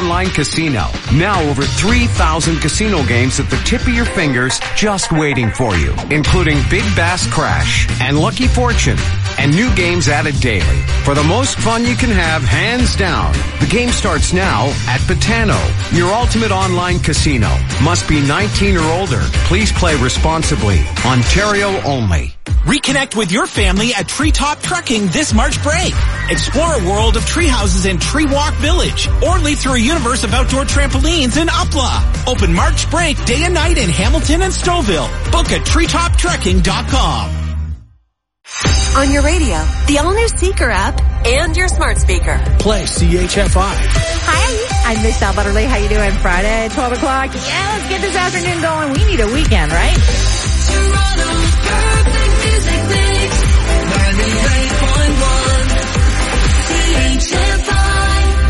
online casino. Now over 3,000 casino games at the tip of your fingers just waiting for you, including Big Bass Crash and Lucky Fortune. And new games added daily. For the most fun you can have, hands down. The game starts now at Botano, your ultimate online casino. Must be 19 or older. Please play responsibly. Ontario only. Reconnect with your family at Treetop Trekking this March break. Explore a world of tree houses in Tree Walk Village, or lead through a universe of outdoor trampolines in Upla. Open March break day and night in Hamilton and Stouffville. Book at treetoptrekking.com. On your radio, the all-new Seeker app, and your smart speaker. Play CHFI. Hi, I'm Michelle Butterly. How you doing? Friday, 12 o'clock. Yeah, let's get this afternoon going. We need a weekend, right? Toronto's perfect music mix. 98.1 CHFI.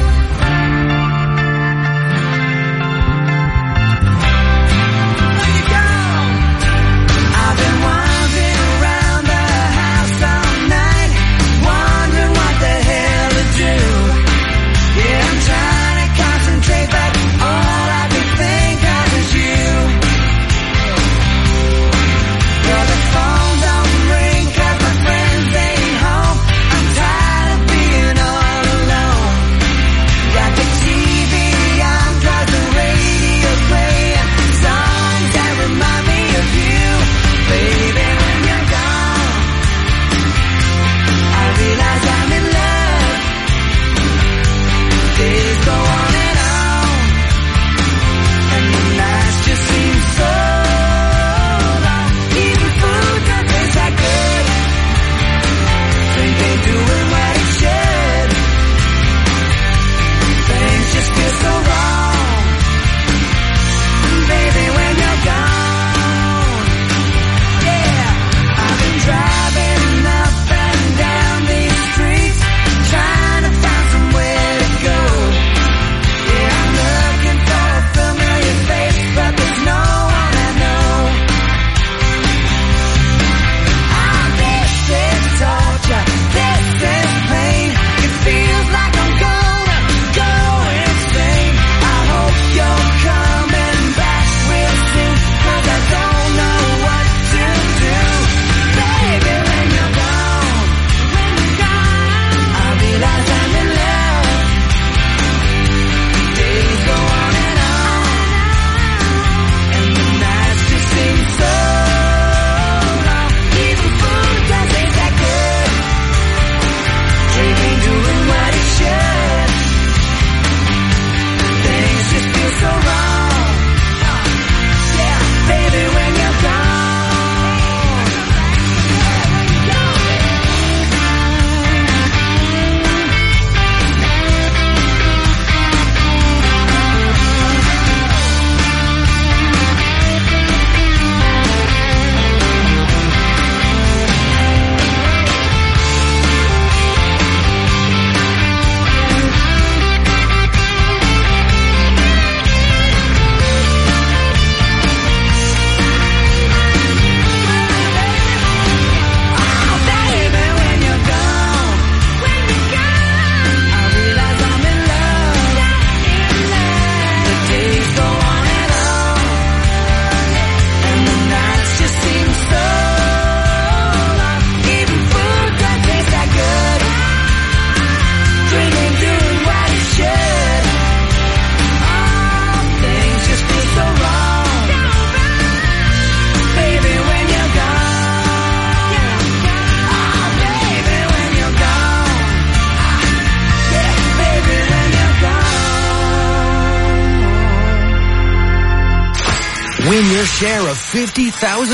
Win your share of $50,000.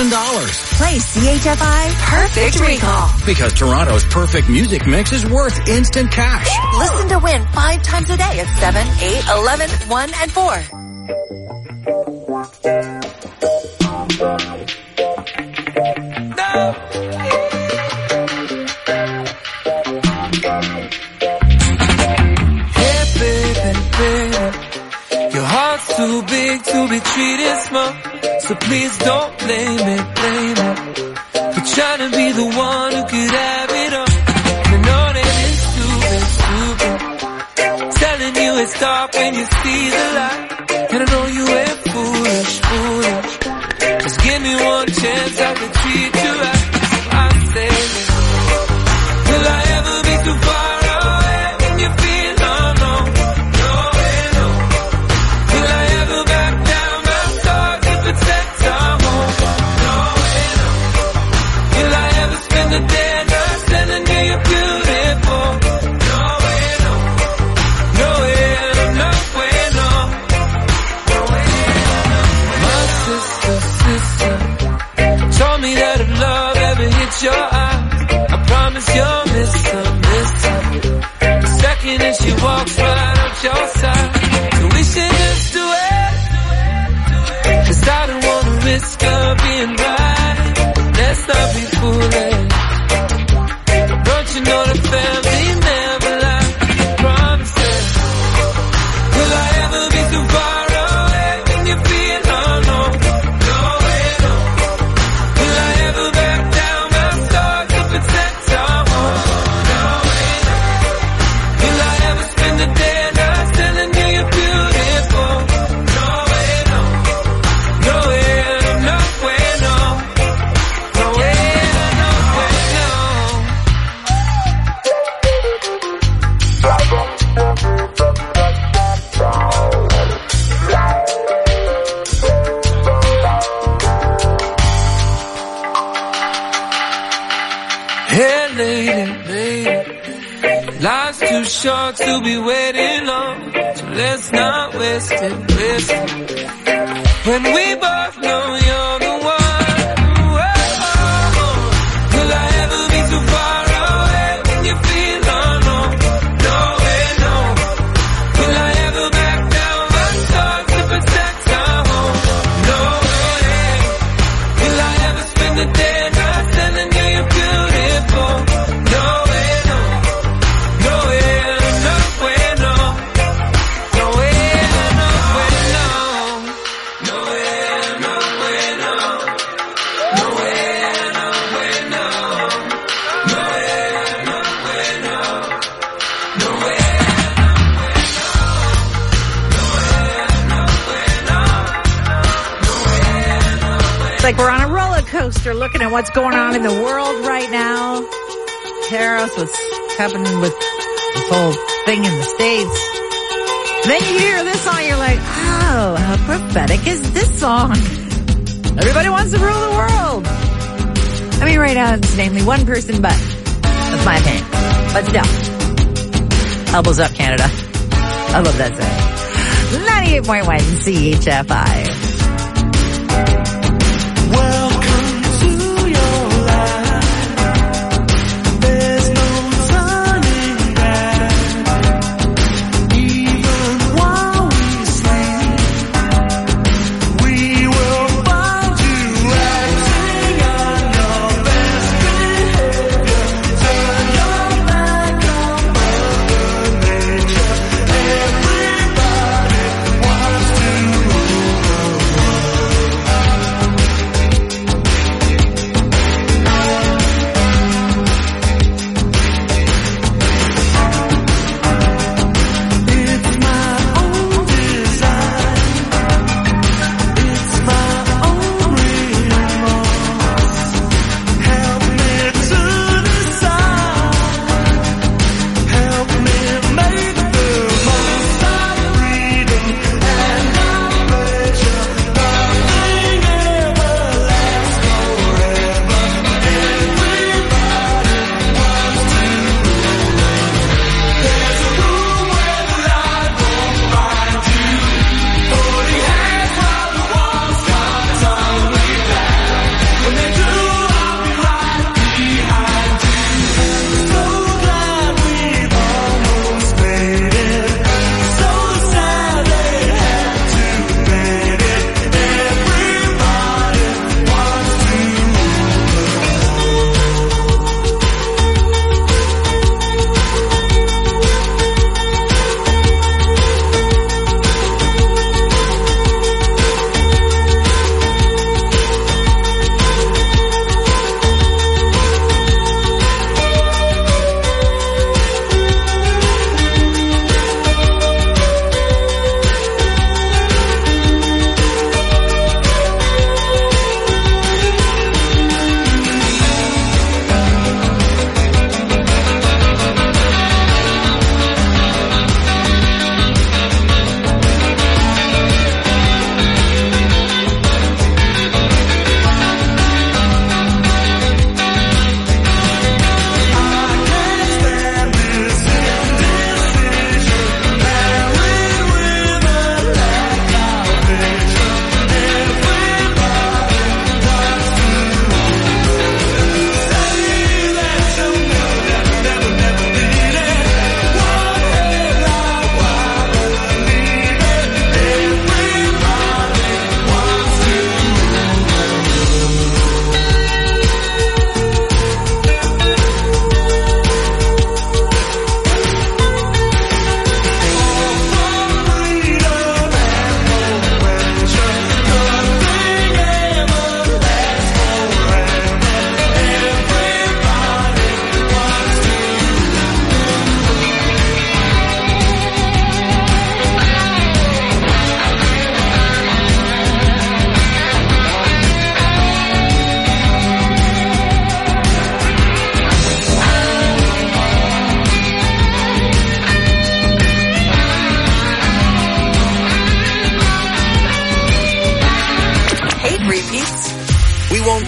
Play CHFI Perfect Recall. Because Toronto's perfect music mix is worth instant cash. Listen to win 5 times a day at 7, 8, 11, 1, and 4. No. Hey, baby, baby. Your heart's too big to be treated small. So please don't blame me for trying to be the one who could have it all. I know that it's stupid, telling you it's stop when you see the light. And I know you ain't foolish, foolish. Just give me one chance, I can treat you right. I say, will I ever be too far away when you feel alone? No way, no. Will I ever back down my thoughts to protect our home? No way, no. Will I ever spend the day not telling you you're beautiful? No way, no. No way, no way, no. No way, no. My sister told me that if love ever hits your eyes, I promise you'll miss her. The second that she walks right up your side. So we should just do it, 'cause I don't wanna risk her being right. Let's not be foolish. Don't you know the family never lies? Promises. Will I ever be too far away when you feel alone? No way, no. Will I ever back down my thoughts to protect our home? No way, no. Will I ever spend the day not telling you you're beautiful? No way, no. No way, no way, no. No way, no way, no. Hey lady, life's too short to be waiting on, so let's not waste it. When we both know you're the one. Whoa. Will I ever be too far away when you feel alone? No way, no. Will I ever back down my thoughts to protect our home? No way. Will I ever spend the day not telling you you're beautiful? No way, no. No way, no way, no. No way, no way, no. No way, no way, no. No way, no way, no. No way, no way, no. No way, It's like we're on a roller coaster looking at what's going on in the world right now. Tariffs, what's happening with this whole thing in the States. Then you hear this song, you're like, oh, how prophetic is this song? Everybody wants to rule the world. I mean, right now it's namely one person, but that's my opinion. But still, elbows up, Canada. I love that song. 98.1 CHFI. Welcome to your life. There's no turning back. Even while we sleep, we will find you acting on your best behavior. Turn your back on Mother Nature. Everybody wants to rule the world.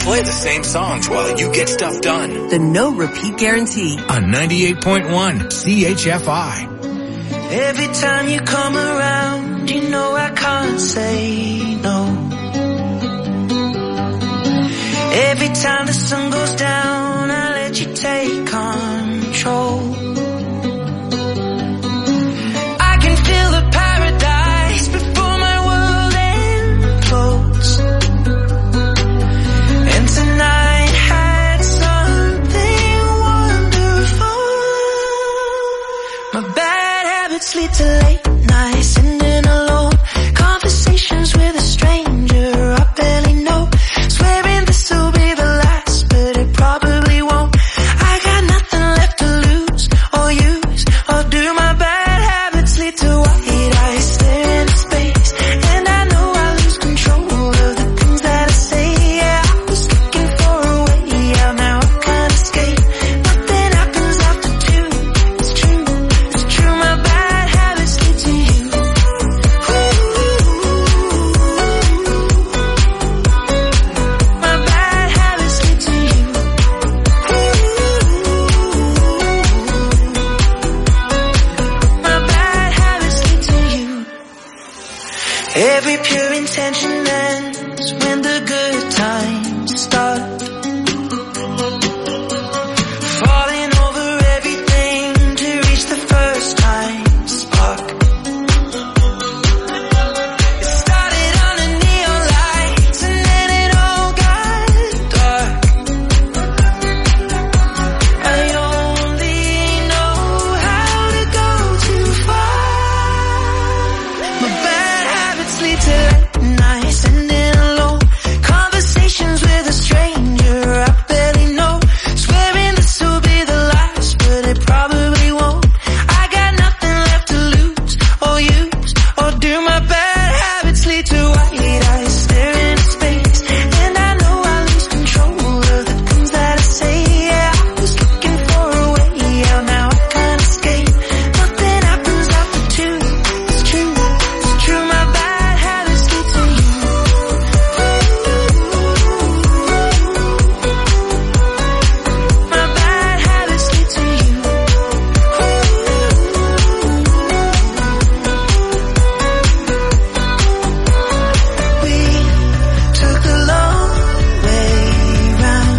play the same songs while you get stuff done. The no repeat guarantee. On 98.1 CHFI. Every time you come around, you know I can't say no. Every time the sun goes down, I let you take control. I can feel the paradise before my world implodes. And tonight had something wonderful. My bad habits lead to late nights, sitting alone. Conversations with a stranger I barely know. Swearing this will be the last, but it probably won't. I got nothing left to lose or use or do. My bad habits lead to white eyes staring into space, and I know I lose control of the things that I say. Yeah, I was looking for a way out, now I can't escape. Nothing happens after 2. It's true, it's true. My bad habits lead to you. My bad habits lead to you. My bad habits lead to you. Every pure intention ends when the good times start. Falling over everything to reach the first time spark. It started under neon lights and then it all got dark. I only know how to go too far. My bad habits lead to late nights, sitting alone. Conversations with a stranger I barely know. Swearing this will be the last, but it probably won't. I got nothing left to lose or use or do. My bad habits lead to white eyes staring into space, and I know I lose control of the things that I say. Yeah, I was looking for a way out, now I can't escape. Nothing happens after 2. It's true, it's true. My bad habits lead to you. My bad habits lead to you. We took the long way round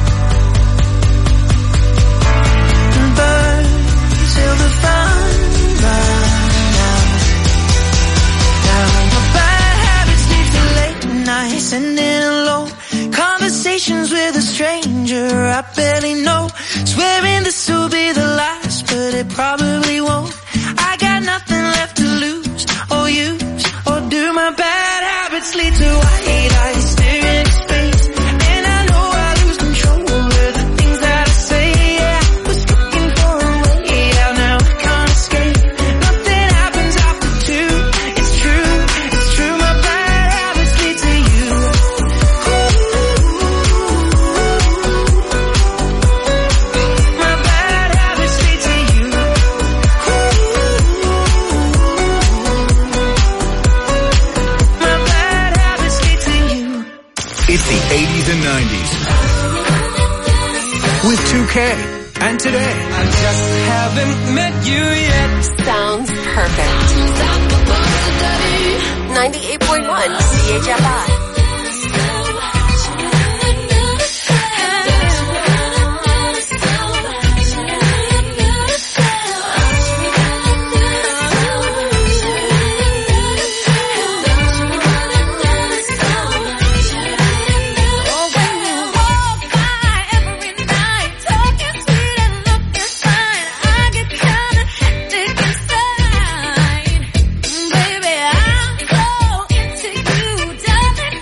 and burned till the fun ran out. Now my bad habits lead to late nights, sitting alone. Conversations with a stranger I barely know. Swearing this will be the last, but it probably won't. I got nothing left to lose or use or do. My bad habits lead to white eyes staring into space, and I know I lose control of the things that I say. Yeah, I was looking for a way out, now I can't escape. Nothing happens after 2. It's true, it's true. My bad habits lead to you. My bad habits lead to you. My bad habits lead to you. It's the 80s and 90s. With 2K and Today. I just haven't met you yet. Sounds perfect. 98.1 CHFI. Baby, I'm so into you, darling.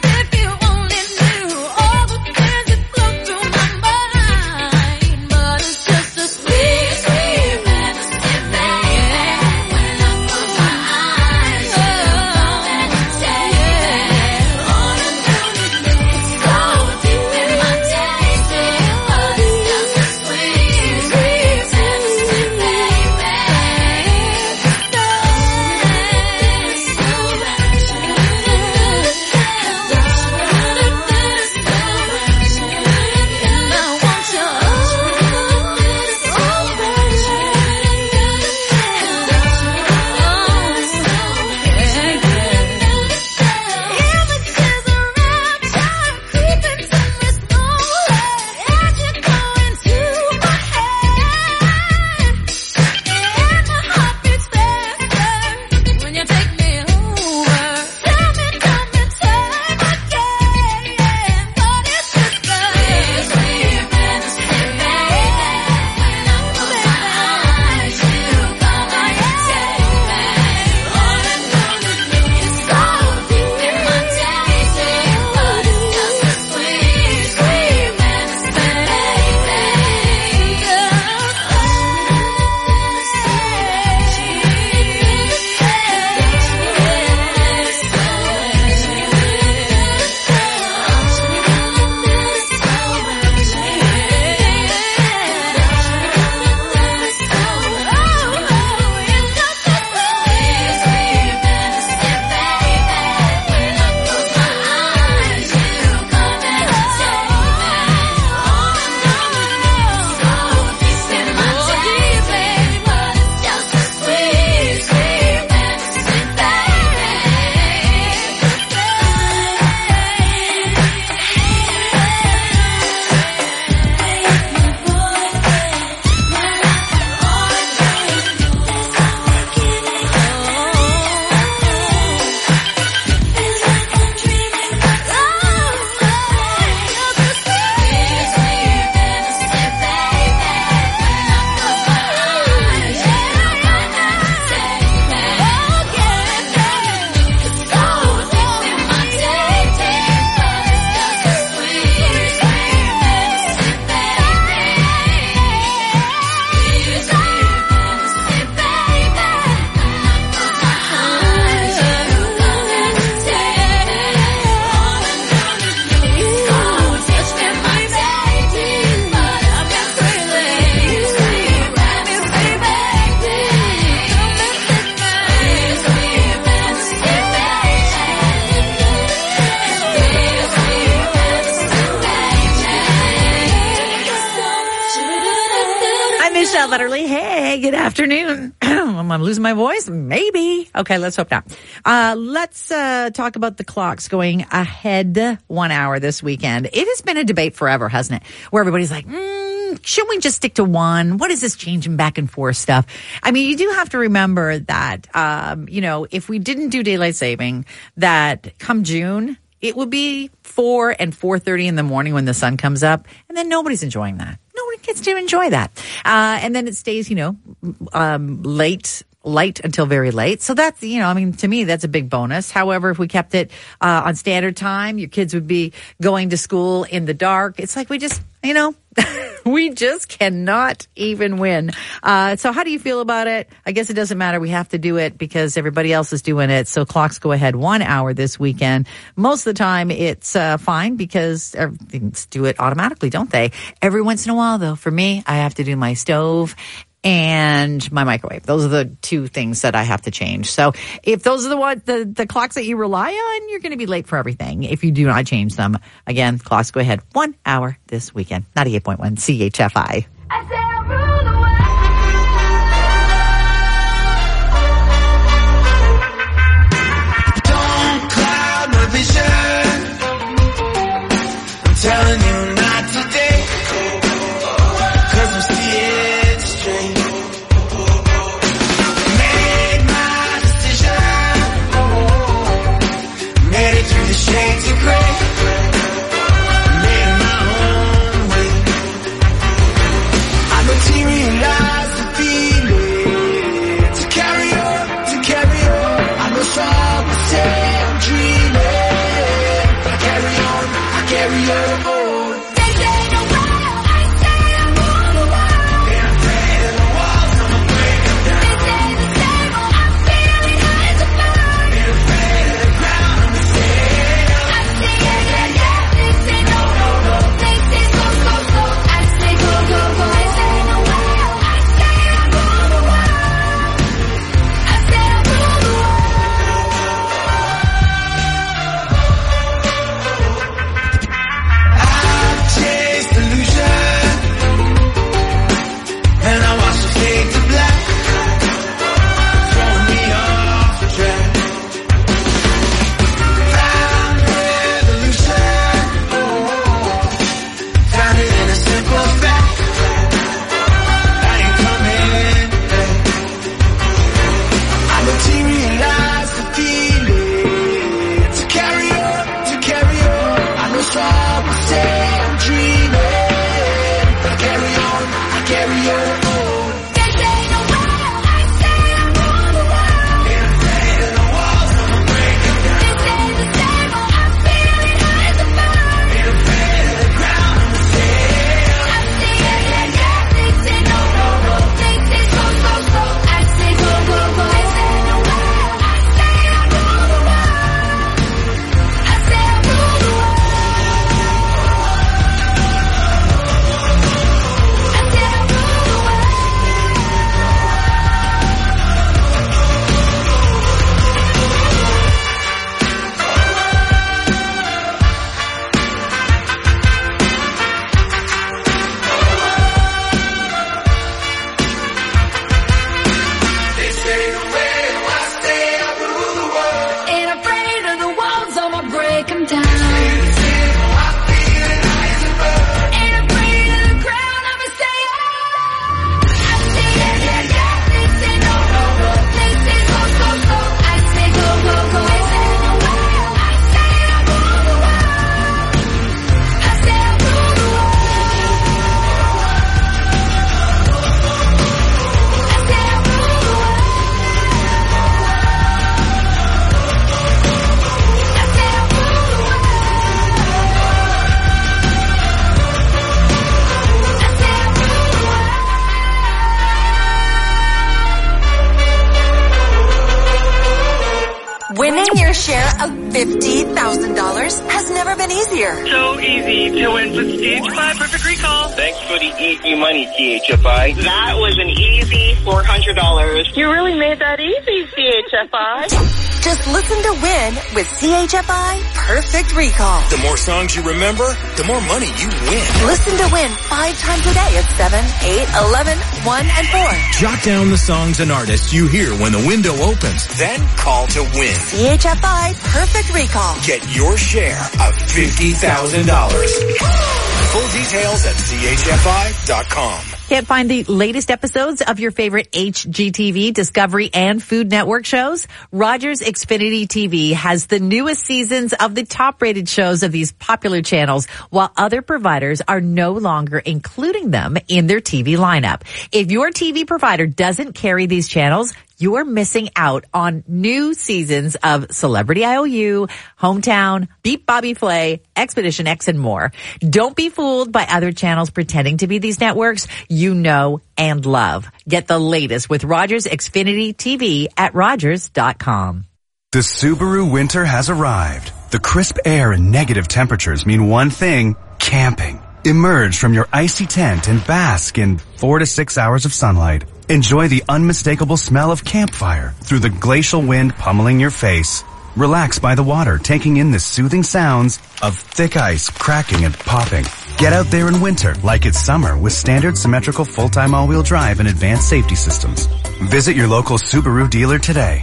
Literally. Hey, good afternoon. Am I losing my voice? Maybe. Okay, let's hope not. Let's talk about the clocks going ahead 1 hour this weekend. It has been a debate forever, hasn't it? Where everybody's like, should we just stick to one? What is this changing back and forth stuff? I mean, you do have to remember that, if we didn't do daylight saving, that come June, it would be 4 and 4:30 in the morning when the sun comes up, and then nobody's enjoying that. Nobody gets to enjoy that. And then it stays, light until very late. So that's, to me, that's a big bonus. However, if we kept it on standard time, your kids would be going to school in the dark. It's like we just, we just cannot even win. So how do you feel about it? I guess it doesn't matter. We have to do it because everybody else is doing it. So clocks go ahead 1 hour this weekend. Most of the time it's fine because things do it automatically, don't they? Every once in a while, though, for me, I have to do my stove and my microwave. Those are the two things that I have to change. So if those are the clocks that you rely on, you're going to be late for everything if you do not change them. Again, clocks go ahead 1 hour this weekend. 98.1 CHFI. Don't cloud my vision. I'm telling you not today. 'Cause I'm seeing straight. Shades of gray, made my own way. I materialize the feeling to carry on. I know some will say I'm dreaming, but I carry on. They say the world, I say I rule the world. They're afraid of the walls, I'ma break them down. They say the same, I'm feeling high as a bird. They're afraid of the ground, I'ma stay. Winning your share of $50,000 has never been easier. So easy to win with CHFI Perfect Recall. Thanks for the easy money, CHFI. That was an easy $400. You really made that easy, CHFI. Just listen to Win with CHFI Perfect Recall. The more songs you remember, the more money you win. Listen to Win 5 times a day at 7, 8, 11, 1, and 4. Jot down the songs and artists you hear when the window opens. Then call to win. CHFI Perfect Recall. Get your share of $50,000. Full details at chfi.com. Can't find the latest episodes of your favorite HGTV, Discovery, and Food Network shows? Rogers Xfinity TV has the newest seasons of the top-rated shows of these popular channels, while other providers are no longer including them in their TV lineup. If your TV provider doesn't carry these channels, you're missing out on new seasons of Celebrity IOU, Hometown, Beat Bobby Flay, Expedition X, and more. Don't be fooled by other channels pretending to be these networks you know and love. Get the latest with Rogers Xfinity TV at Rogers.com. The Subaru winter has arrived. The crisp air and negative temperatures mean one thing: camping. Emerge from your icy tent and bask in 4 to 6 hours of sunlight. Enjoy the unmistakable smell of campfire through the glacial wind pummeling your face. Relax by the water, taking in the soothing sounds of thick ice cracking and popping. Get out there in winter like it's summer with standard symmetrical full-time all-wheel drive and advanced safety systems. Visit your local Subaru dealer today.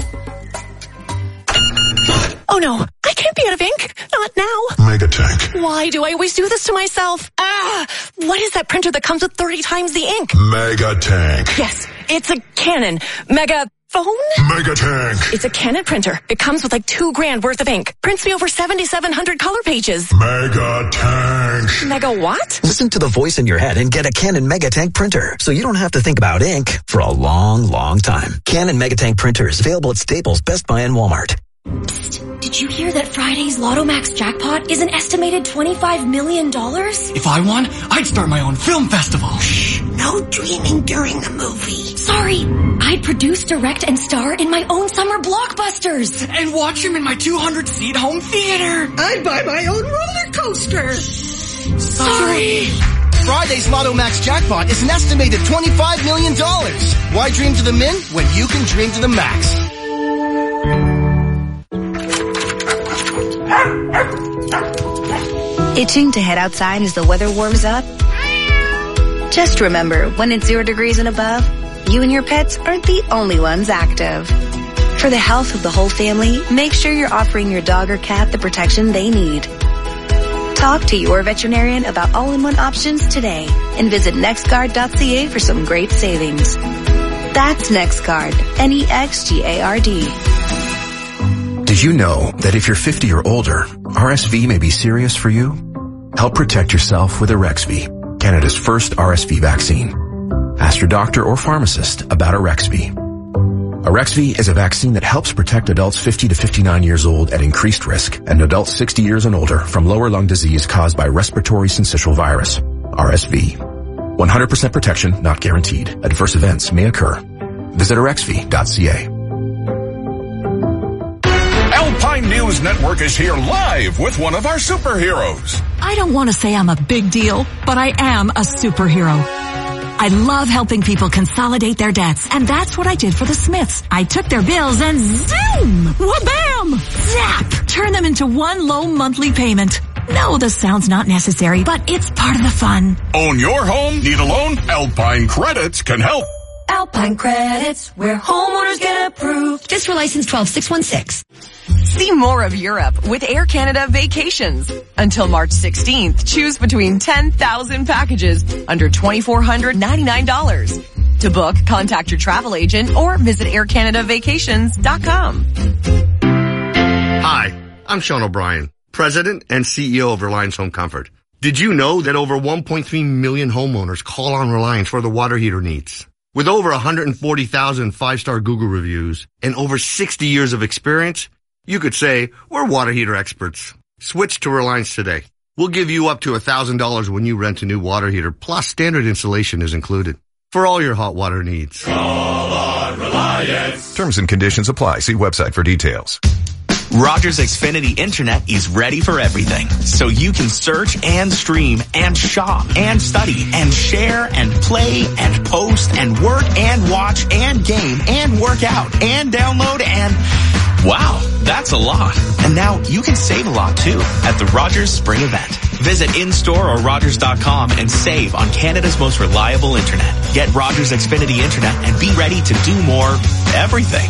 Oh no, I can't be out of ink. Not now. Megatank. Why do I always do this to myself? What is that printer that comes with 30 times the ink? Megatank. Yes, it's a Canon. Megaphone? Megatank. It's a Canon printer. It comes with like $2,000 worth of ink. Prints me over 7,700 color pages. Megatank. Mega what? Listen to the voice in your head and get a Canon Megatank printer, so you don't have to think about ink for a long, long time. Canon Megatank printers available at Staples, Best Buy, and Walmart. Psst, did you hear that Friday's Lotto Max jackpot is an estimated $25 million? If I won, I'd start my own film festival. Shh, no dreaming during the movie. Sorry, I'd produce, direct, and star in my own summer blockbusters. And watch them in my 200-seat home theater. I'd buy my own roller coaster. Sorry. Friday's Lotto Max jackpot is an estimated $25 million. Why dream to the min when you can dream to the max? Itching to head outside as the weather warms up? Just remember, when it's 0 degrees and above, you and your pets aren't the only ones active. For the health of the whole family, make sure you're offering your dog or cat the protection they need. Talk to your veterinarian about all-in-one options today and visit nextguard.ca for some great savings. That's NextGuard, NEXGARD. Did you know that if you're 50 or older, RSV may be serious for you? Help protect yourself with Arexvy, Canada's first RSV vaccine. Ask your doctor or pharmacist about Arexvy. Arexvy is a vaccine that helps protect adults 50 to 59 years old at increased risk and adults 60 years and older from lower lung disease caused by respiratory syncytial virus, RSV. 100% protection not guaranteed. Adverse events may occur. Visit Arexvy.ca. Alpine News Network is here live with one of our superheroes. I don't want to say I'm a big deal, but I am a superhero. I love helping people consolidate their debts, and that's what I did for the Smiths. I took their bills and zoom, wha-bam, zap, turn them into one low monthly payment. No, the sound's not necessary, but it's part of the fun. Own your home? Need a loan? Alpine Credits can help. Alpine Credits, where homeowners get approved. Fiscal license 12616. See more of Europe with Air Canada Vacations. Until March 16th, choose between 10,000 packages under $2,499. To book, contact your travel agent or visit aircanadavacations.com. Hi, I'm Sean O'Brien, President and CEO of Reliance Home Comfort. Did you know that over 1.3 million homeowners call on Reliance for their water heater needs? With over 140,000 five-star Google reviews and over 60 years of experience, you could say we're water heater experts. Switch to Reliance today. We'll give you up to $1,000 when you rent a new water heater, plus standard installation is included for all your hot water needs. Call on Reliance. Terms and conditions apply. See website for details. Rogers Xfinity Internet is ready for everything, so you can search and stream and shop and study and share and play and post and work and watch and game and work out and download and Wow, that's a lot. And now you can save a lot too at the Rogers Spring event. Visit in-store or Rogers.com and save on Canada's most reliable internet. Get Rogers Xfinity Internet and be ready to do more everything.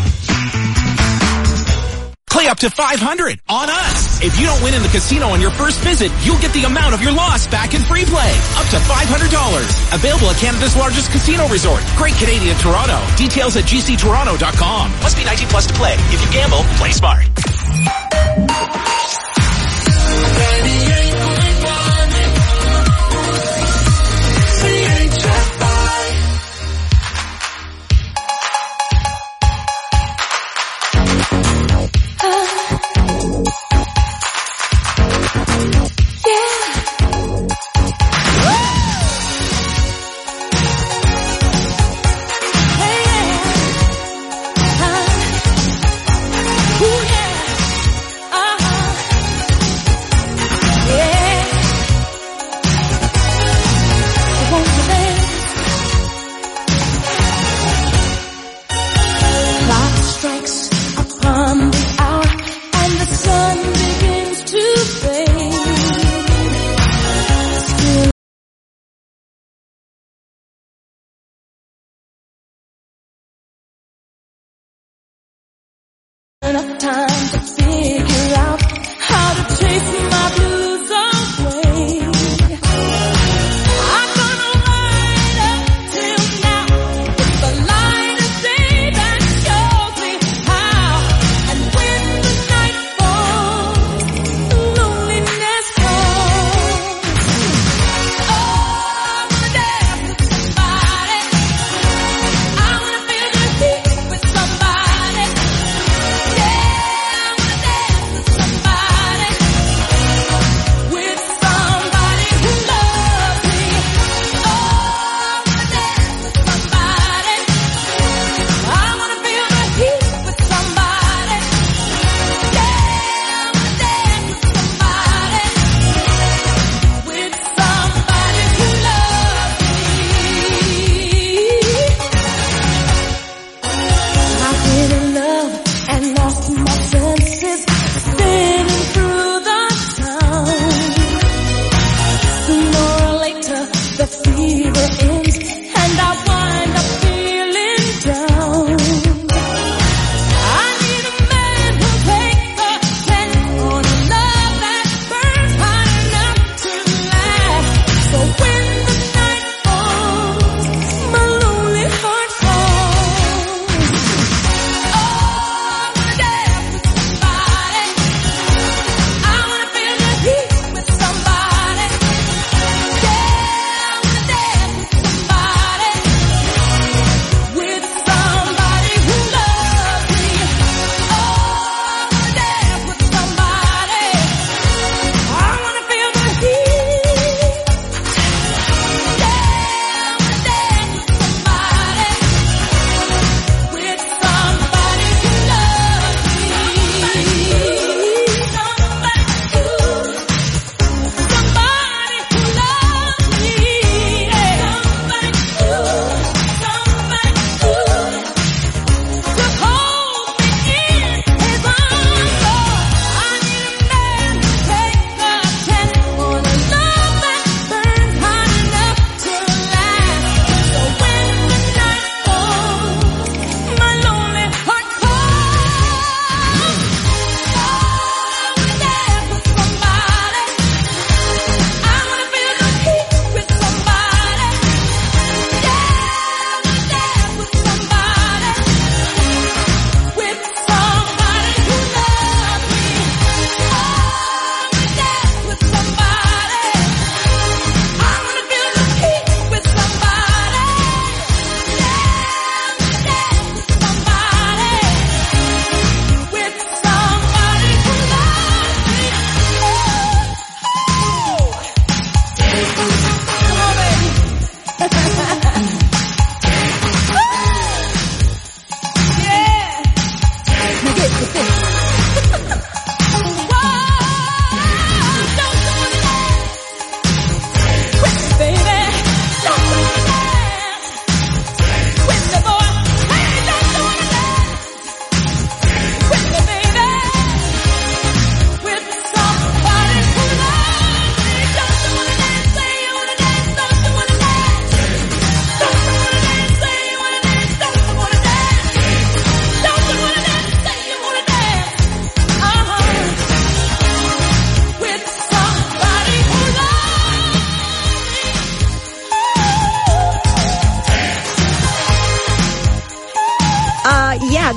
Play up to $500 on us. If you don't win in the casino on your first visit, you'll get the amount of your loss back in free play. Up to $500. Available at Canada's largest casino resort. Great Canadian Toronto. Details at gctoronto.com. Must be 19 plus to play. If you gamble, play smart. Enough time to figure out how to chase my blues away. I'm gonna ride up till now with the light of day that shows me how. And when the night falls, loneliness calls. Oh, I wanna dance with somebody. I wanna feel the heat with somebody. Yeah, I wanna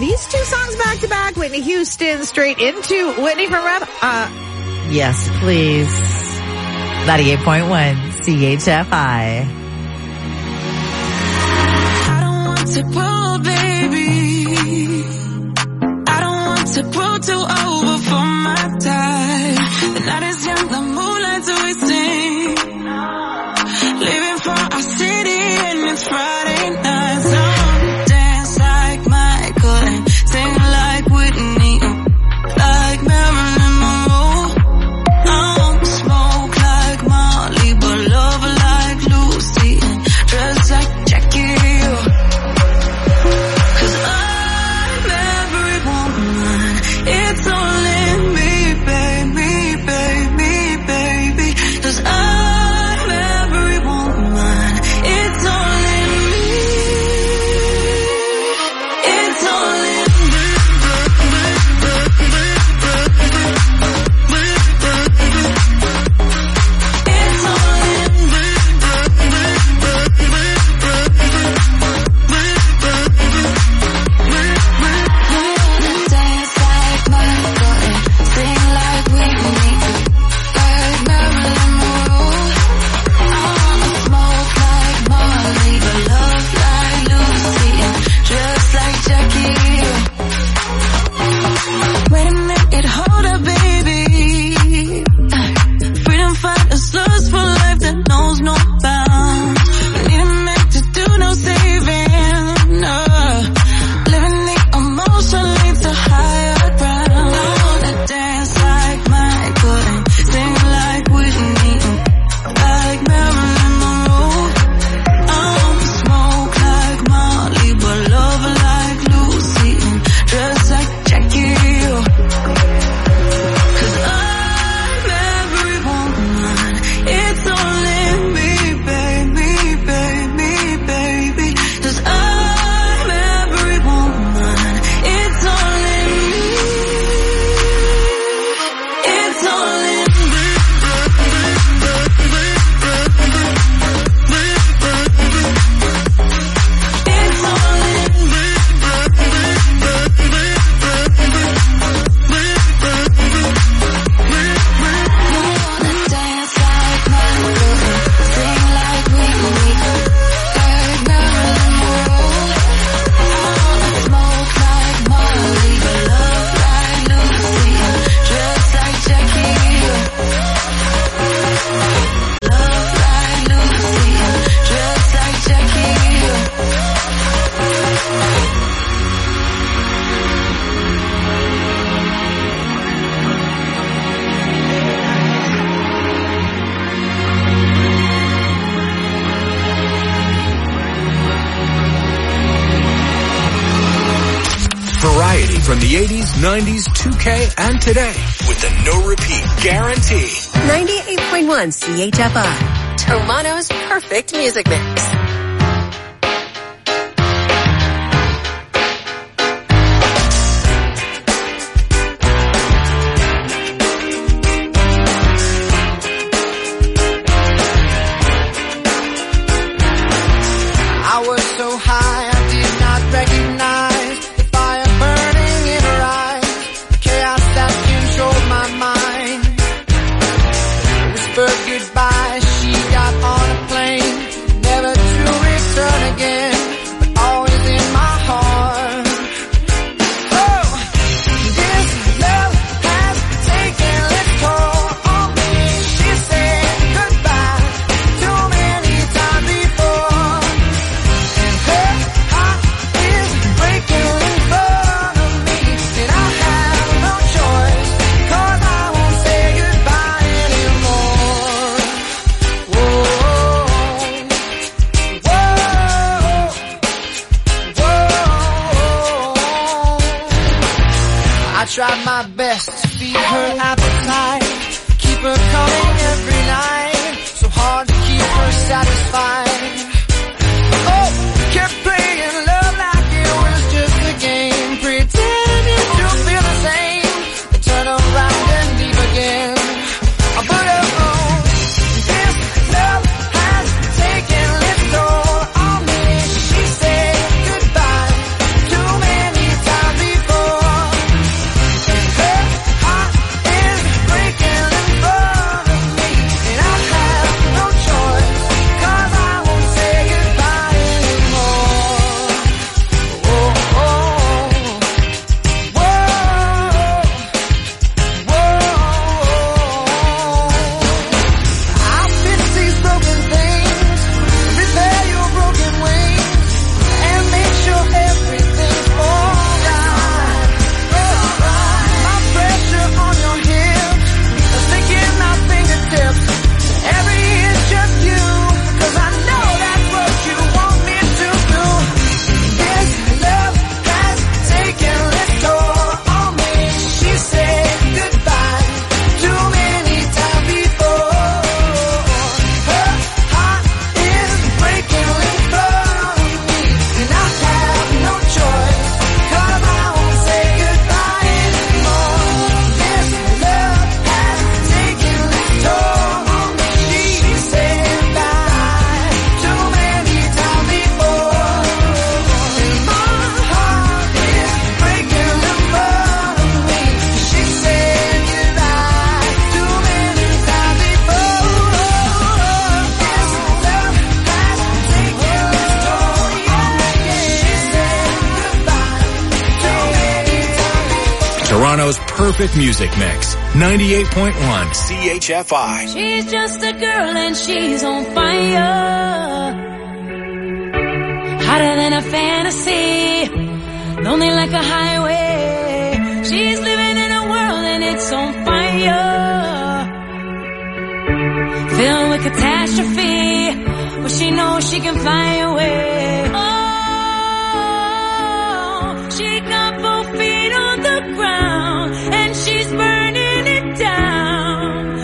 these two songs back to back, Whitney Houston straight into Whitney from Rap. Yes, please. 98.1 CHFI. I don't want to pull, baby. I don't want to pull too over for my time. The night is young, the moonlight's wasting. Living for our city and it's Friday night. So dance like Michael and sing like Whitney, like Marilyn Monroe. I don't smoke like Molly, but love like Lucy and dress like Jackie. 'Cause I'm every woman. It's all in me, baby, baby, baby. 'Cause I'm every woman. It's all in me. It's all in me. It's all in me. Dance like Michael and sing like Whitney, like Marilyn Monroe. I wanna smoke like Molly, but love like Lucy and dress like Jackie. Wait a minute, hold up, baby. Freedom fighters, lust for life that knows no bounds. We need a man to do no saving. Living the emotion leads to higher ground. I wanna dance like Michael and sing like Whitney, like Marilyn Monroe. I wanna smoke like Molly, but love like Lucy and dress like Jackie. 'Cause I'm every woman. It's all in me, baby, baby, baby. 'Cause I'm every woman. It's all in me. It's all in me. It's all in me. Dance like Michael and sing like Whitney, like Marilyn Monroe. I wanna smoke like Molly, but love like Lucy and dress like Jackie. Love like Lucy and dress like Jackie. Variety from the 80s, 90s, 2K, and today with the no repeat guarantee. 98.1 CHFI. Tomato's perfect music mix. I was so high I did not recognize the fire burning in her eyes, the chaos that controlled my mind. Whispered goodbye, she got on a plane, never to return again, but always in my heart. Oh, this love has taken its toll on me. She said goodbye too many times before. Her heart is breaking in front of me, and I have no choice, 'cause I won't say goodbye anymore. Whoa, whoa, whoa. I tried my best to feed her appetite, keep her coming every night, so hard to keep her satisfied. Oh, kept playing love like it was just a game, pretending to feel the same, and turn around and leave again. But oh, this love has taken its toll on me. She said goodbye too many times Toronto's perfect music mix. 98.1 CHFI. She's just a girl and she's on fire. Hotter than a fantasy. Lonely like a highway. She's living in a world and it's on fire. Filled with catastrophe. But she knows she can fly away. Oh, she got both feet on the ground and she's burning it down.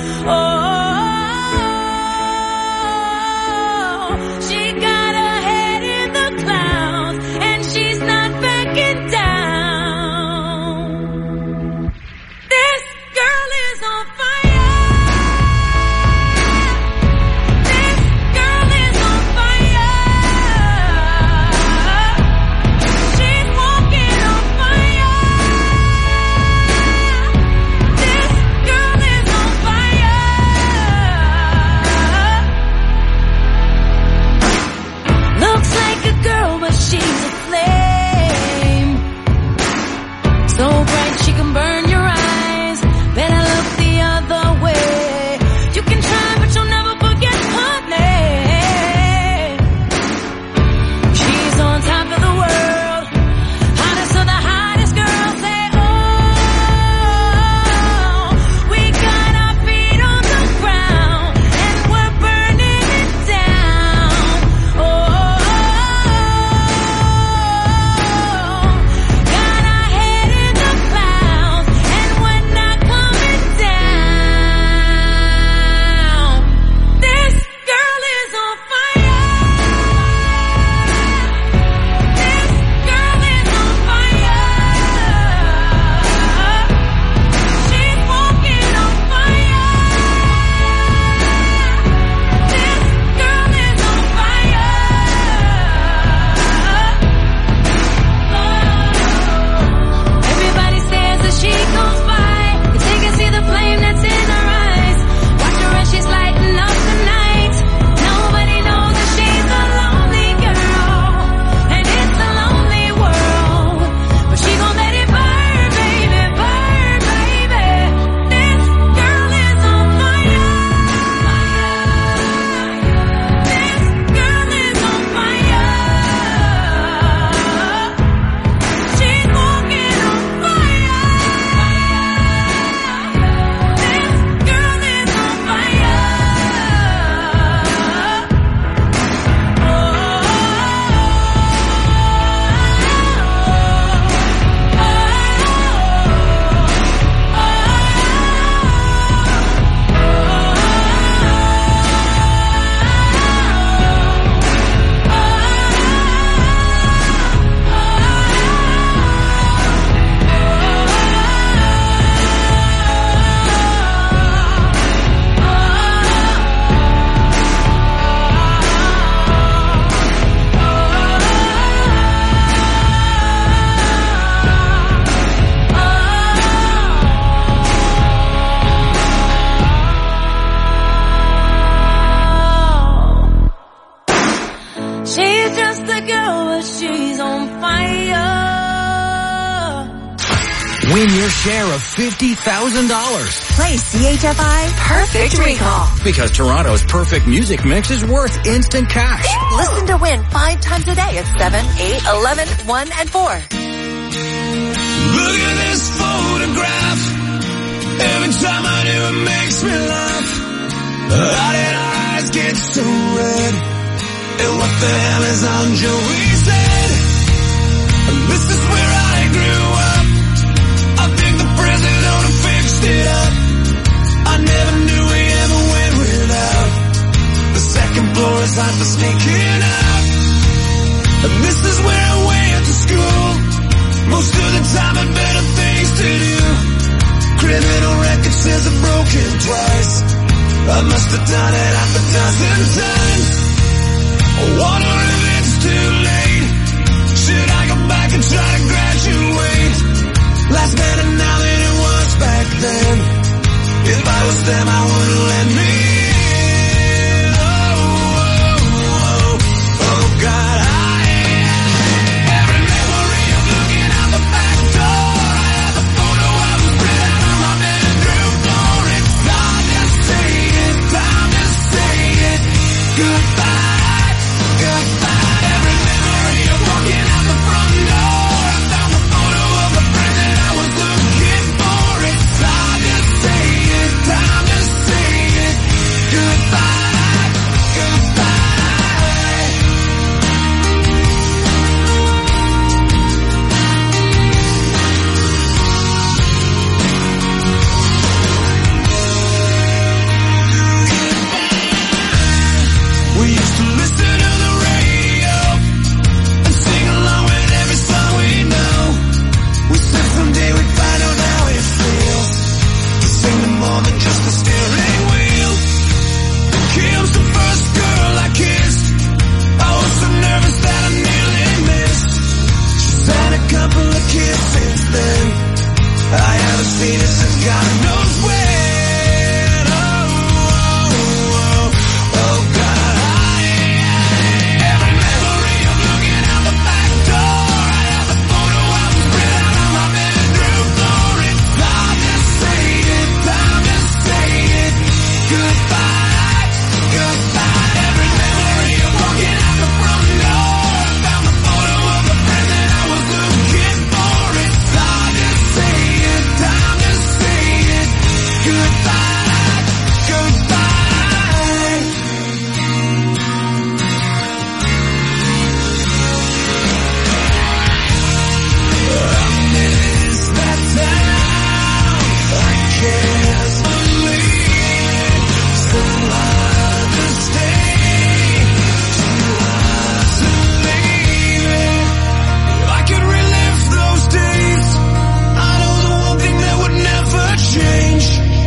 Oh, she got her head in the clouds and she's not backing down. This girl is on fire. She's a flame, so bright she can burn your eyes. Better look the other way. You can try, but you'll never forget her name. She's on top of the world, hottest of the hottest girls. Say, oh, we got our feet on the ground and we're burning it down. Oh. Win your share of $50,000. Play CHFI Perfect Recall. Because Toronto's perfect music mix is worth instant cash. Listen to win 5 times a day at 7, 8, 11, 1, and 4. Look at this photograph. Every time I do it makes me laugh. How did our eyes get so red? And what the hell is on Joey said? This is where I grew up. I think the president fixed it up. I never knew we ever went without. The second floor is hot for sneaking out. And this is where I went to school. Most of the time had better things to do. Criminal record says I've broken twice. I must have done it half a dozen times. I wonder if it's too late. Should I go back and try to graduate? Life's better now than it was back then. If I was them, I wouldn't let me in. Oh, God, every memory of looking out the back door. I have a photo I was more than just a steering wheel. Kim's the first girl I kissed. I was so nervous that I nearly missed. She's had a couple of kids since then. I haven't seen her since God knows when. Oh God. Every memory of looking out the back door. I have a photo album spread out on my bedroom floor. It's time to say it, time to say it. Goodbye, goodbye. Every memory of walking out the front door. I found the photo of the friend that I was looking for. It's time to say it, time to say it. Goodbye, goodbye. I miss that town. I can't believe it. So hard to stay, too hard to leave it. If I could relive those days, I know the one thing that would never change.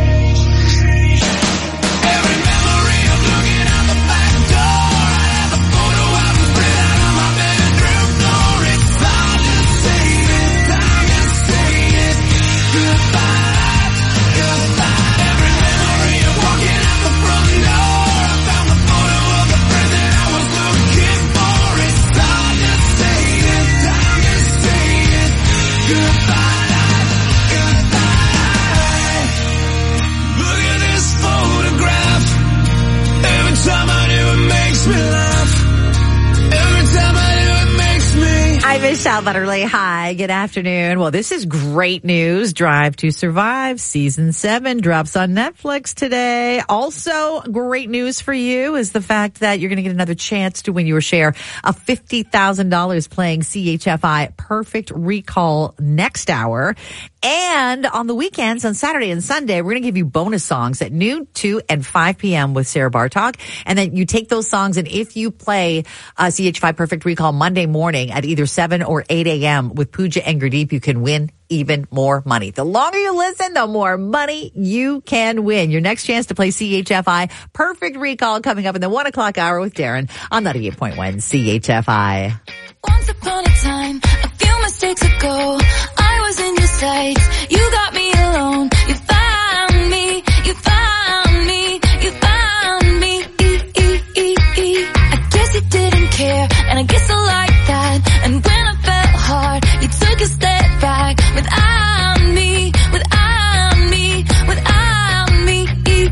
Every memory of looking out the back door. I have a photo album spread out on my bedroom floor. It's time to say it, time to say it. Goodbye, goodbye. Every memory of walking out the front door. I found the photo of the friend that I was looking for. It's time to say it, time to say it. Goodbye, goodbye. Look at this photograph. Every time I do it makes me laugh. Every time I do it makes me. I'm Michelle Butterly. Hi, good afternoon. Well, this is great news. Drive to Survive Season 7 drops on Netflix today. Also, great news for you is the fact that you're going to get another chance to win your share of $50,000 playing CHFI Perfect Recall next hour. And on the weekends, on Saturday and Sunday, we're going to give you bonus songs at noon, 2, and 5 p.m. with Sarah Bartok. And then you take those songs, and if you play CH5 Perfect Recall Monday morning at either 7 or 8 a.m. with Pooja and Gurdeep, you can win even more money. The longer you listen, the more money you can win. Your next chance to play CHFI Perfect Recall coming up in the 1 o'clock hour with Darren on 98.1 CHFI. Once upon a time, a few mistakes ago, I was in your sights. You got me alone. You found me. You found me. You found me. I guess you didn't care, and I guess I like that. And when I felt hard, you took a step back. Without me, without me, without me.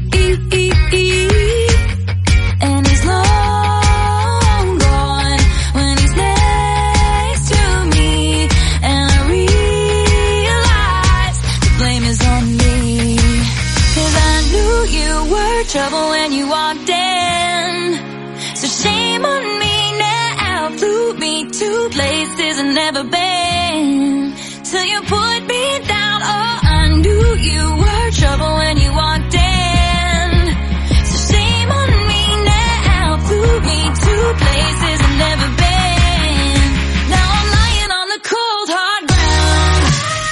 And he's long gone when he's next to me. And I realize the blame is on me. 'Cause I knew you were trouble when you walked in. So shame on me now. Flew me to places I've never been. Till you put me down. Oh, I knew you were trouble when you walked in. So shame on me now. Flew me to places I've never been. Now I'm lying on the cold hard ground.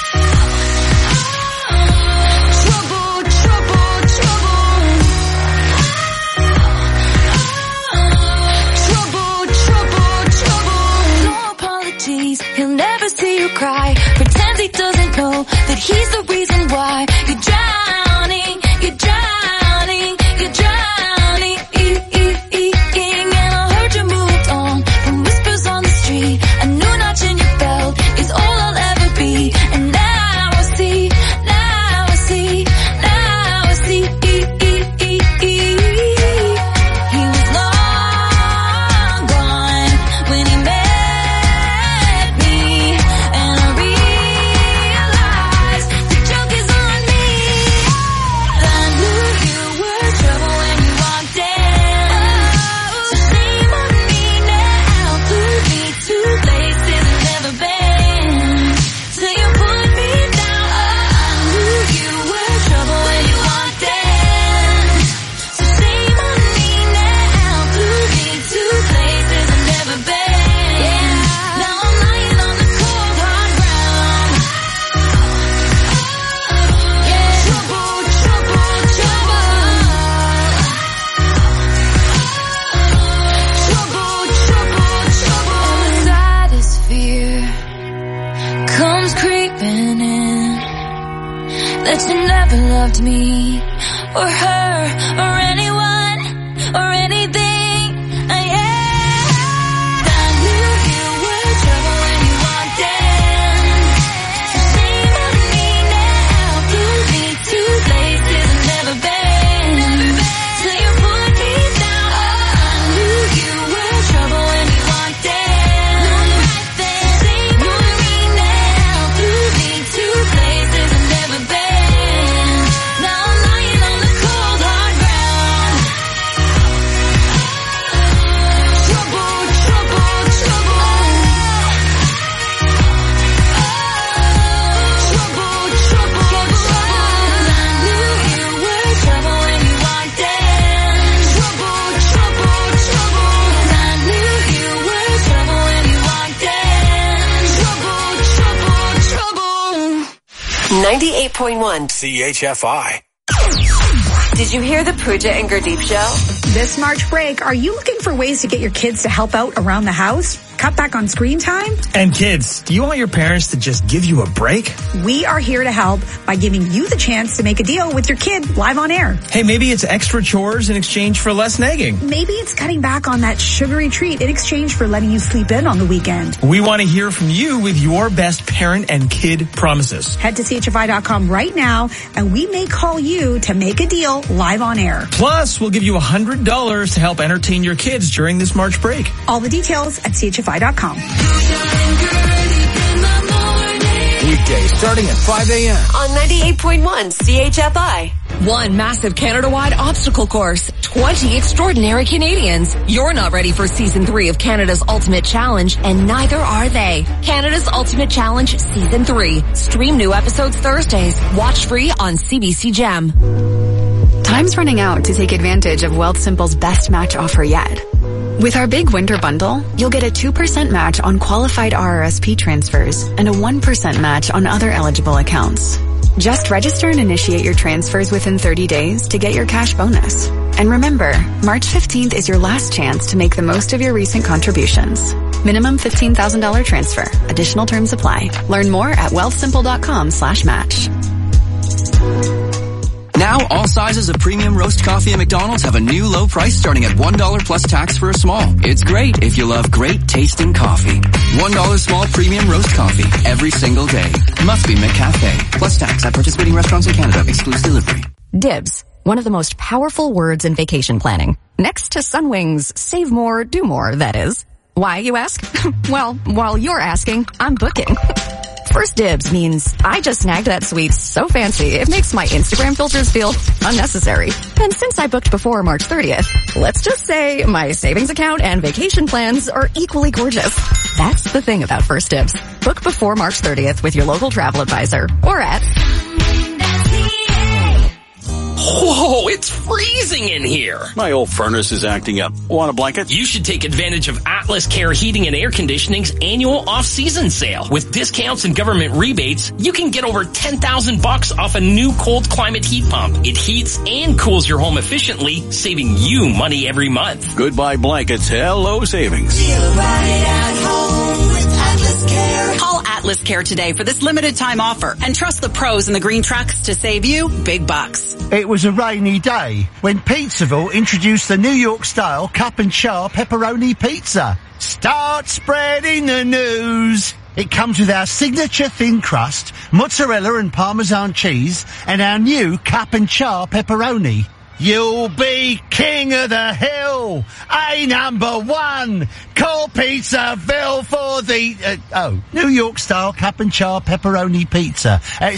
Trouble, trouble, trouble. Trouble, trouble, trouble. No apologies. He'll never see you cry. Pretends he doesn't know that he's the reason why you drive or her or anyone or anything. Yeah. I knew you were trouble when you walked in. So shame on me now. Flew me to places I've never been. Till you put me down. I knew you were trouble when you walked in. Right then, shame on me now. Flew me to places I've never been. Now I'm lying on the cold hard ground. Trouble, trouble, trouble. Trouble, trouble, trouble. I knew you were trouble when you walked in. Trouble, trouble, trouble. I knew you were trouble when you walked in. Trouble, trouble, trouble. 98.1 CHFI. Did you hear the Pooja and Gurdeep show? This March break, are you looking for ways to get your kids to help out around the house? Cut back on screen time? And kids, do you want your parents to just give you a break? We are here to help by giving you the chance to make a deal with your kid live on air. Hey, maybe it's extra chores in exchange for less nagging. Maybe it's cutting back on that sugary treat in exchange for letting you sleep in on the weekend. We want to hear from you with your best parent and kid promises. Head to CHFI.com right now, and we may call you to make a deal live on air. Plus, we'll give you $100 to help entertain your kids during this March break. All the details at CHFI.com. Weekdays starting at 5 a.m. On 98.1 CHFI. One massive Canada-wide obstacle course. 20 extraordinary Canadians. You're not ready for Season 3 of Canada's Ultimate Challenge, and neither are they. Canada's Ultimate Challenge Season 3. Stream new episodes Thursdays. Watch free on CBC Gem. Time's running out to take advantage of Wealthsimple's best match offer yet. With our big winter bundle, you'll get a 2% match on qualified RRSP transfers and a 1% match on other eligible accounts. Just register and initiate your transfers within 30 days to get your cash bonus. And remember, March 15th is your last chance to make the most of your recent contributions. Minimum $15,000 transfer. Additional terms apply. Learn more at wealthsimple.com/match. Now, all sizes of premium roast coffee at McDonald's have a new low price starting at $1 plus tax for a small. It's great if you love great tasting coffee. $1 small premium roast coffee every single day. Must be McCafe. Plus tax at participating restaurants in Canada. Excludes delivery. DIBS. One of the most powerful words in vacation planning. Next to Sunwing's save more, do more, that is. Why, you ask? Well, while you're asking, I'm booking. First dibs means I just snagged that suite so fancy it makes my Instagram filters feel unnecessary. And since I booked before March 30th, let's just say my savings account and vacation plans are equally gorgeous. That's the thing about First Dibs. Book before March 30th with your local travel advisor or at... Whoa, it's freezing in here. My old furnace is acting up. Want a blanket? You should take advantage of Atlas Care Heating and Air Conditioning's annual off-season sale. With discounts and government rebates, you can get over $10,000 off a new cold climate heat pump. It heats and cools your home efficiently, saving you money every month. Goodbye blankets. Hello savings. Feel right at home with Atlas Care. Call Atlas Care today for this limited time offer and trust the pros in the green trucks to save you big bucks. It was a rainy day when Pizzaville introduced the New York-style cup and char pepperoni pizza. Start spreading the news. It comes with our signature thin crust, mozzarella and Parmesan cheese, and our new cup and char pepperoni. You'll be king of the hill. number one. Call Pizzaville for the, New York-style cup and char pepperoni pizza at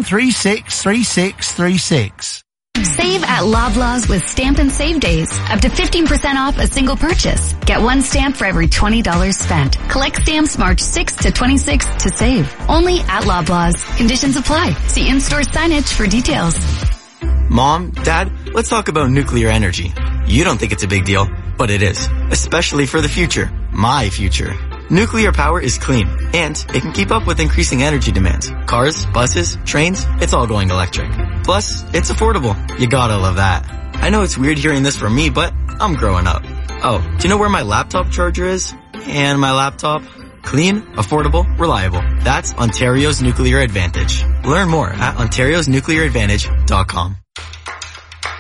736-3636. Save at Loblaws with Stamp and Save Days. Up to 15% off a single purchase. Get one stamp for every $20 spent. Collect stamps March 6th to 26th to save. Only at Loblaws. Conditions apply. See in-store signage for details. Mom, Dad, let's talk about nuclear energy. You don't think it's a big deal, but it is. Especially for the future. My future. Nuclear power is clean, and it can keep up with increasing energy demands. Cars, buses, trains, it's all going electric. Plus, it's affordable. You gotta love that. I know it's weird hearing this from me, but I'm growing up. Oh, do you know where my laptop charger is? And my laptop? Clean, affordable, reliable. That's Ontario's Nuclear Advantage. Learn more at ontariosnuclearadvantage.com.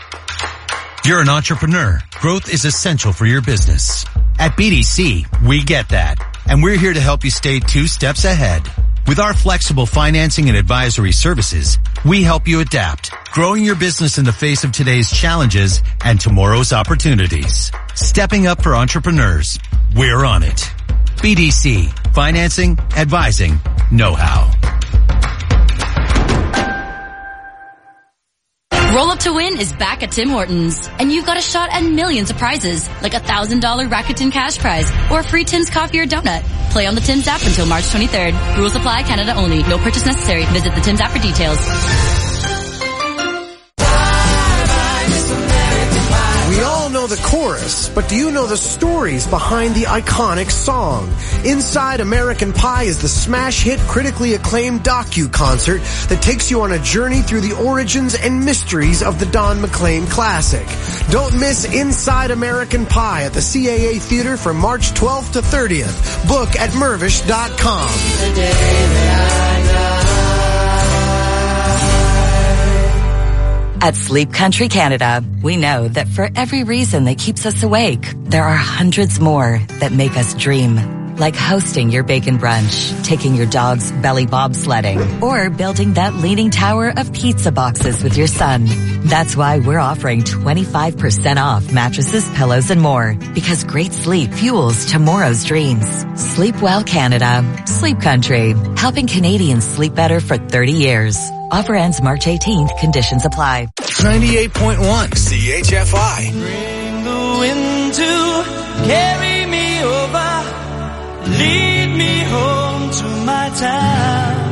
You're an entrepreneur. Growth is essential for your business. At BDC, we get that. And we're here to help you stay 2 steps ahead. With our flexible financing and advisory services, we help you adapt, growing your business in the face of today's challenges and tomorrow's opportunities. Stepping up for entrepreneurs. We're on it. BDC. Financing, advising, know-how. Roll Up to Win is back at Tim Hortons. And you've got a shot at millions of prizes, like a $1,000 Rakuten cash prize or a free Tim's coffee or donut. Play on the Tim's app until March 23rd. Rules apply, Canada only. No purchase necessary. Visit the Tim's app for details. We all know the chorus, but do you know the stories behind the iconic song? Inside American Pie is the smash hit, critically acclaimed docu-concert that takes you on a journey through the origins and mysteries of the Don McLean classic. Don't miss Inside American Pie at the CAA Theater from March 12th to 30th. Book at Mervish.com. At Sleep Country Canada, we know that for every reason that keeps us awake, there are hundreds more that make us dream. Like hosting your bacon brunch, taking your dog's belly bobsledding, or building that leaning tower of pizza boxes with your son. That's why we're offering 25% off mattresses, pillows, and more. Because great sleep fuels tomorrow's dreams. Sleep well, Canada. Sleep Country. Helping Canadians sleep better for 30 years. Offer ends March 18th. Conditions apply. 98.1 CHFI. Bring the wind to carry me over. Lead me home to my town.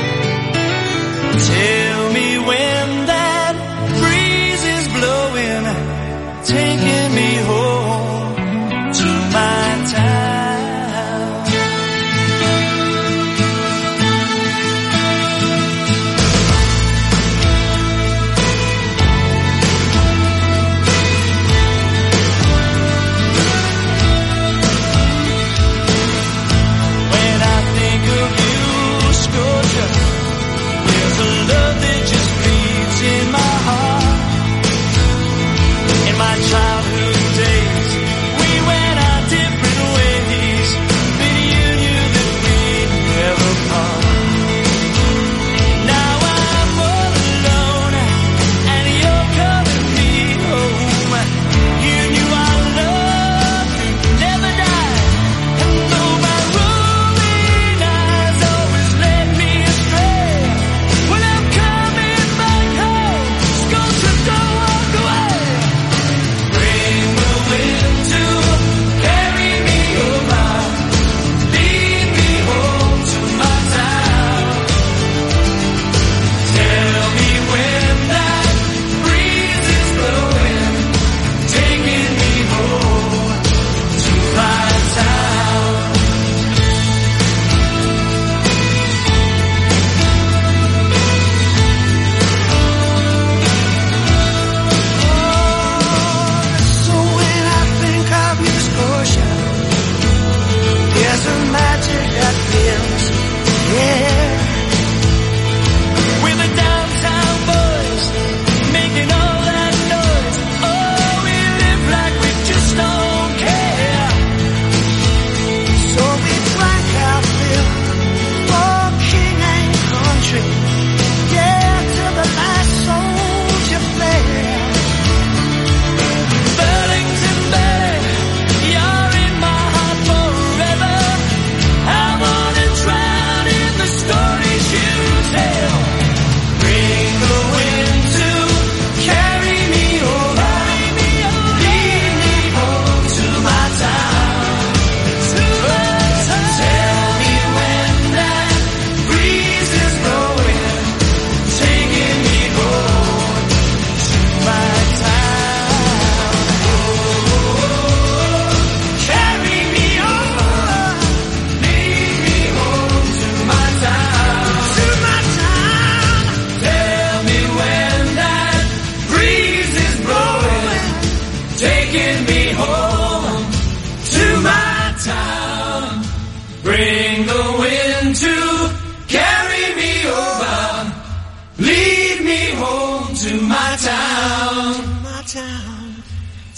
Tell me when that breeze is blowing, taking me home to my town. Love that just bleeds in my heart. In my childhood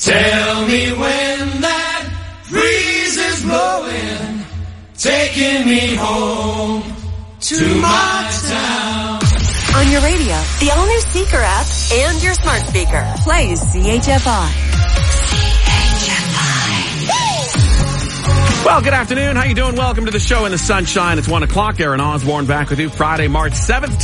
Tell me when that breeze is blowing, taking me home to my town. On your radio, the all-new Seeker app, and your smart speaker. Plays CHFI. Well, good afternoon. How you doing? Welcome to the show in the sunshine. It's 1 o'clock. Aaron Osborne back with you Friday, March 7th.